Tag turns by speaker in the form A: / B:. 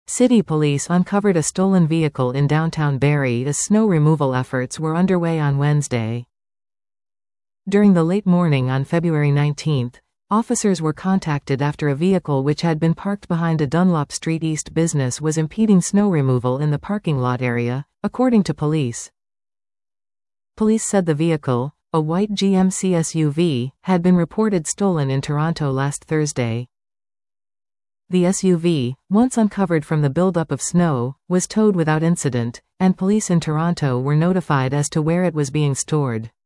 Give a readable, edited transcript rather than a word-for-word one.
A: City police uncovered a stolen vehicle in downtown Barrie as snow removal efforts were underway on Wednesday. During the late morning on February 19, officers were contacted after a vehicle which had been parked behind a Dunlop Street East business was impeding snow removal in the parking lot area, according to police. Police said the vehicle, a white GMC SUV, had been reported stolen in Toronto last Thursday. The SUV, once uncovered from the buildup of snow, was towed without incident, and police in Toronto were notified as to where it was being stored.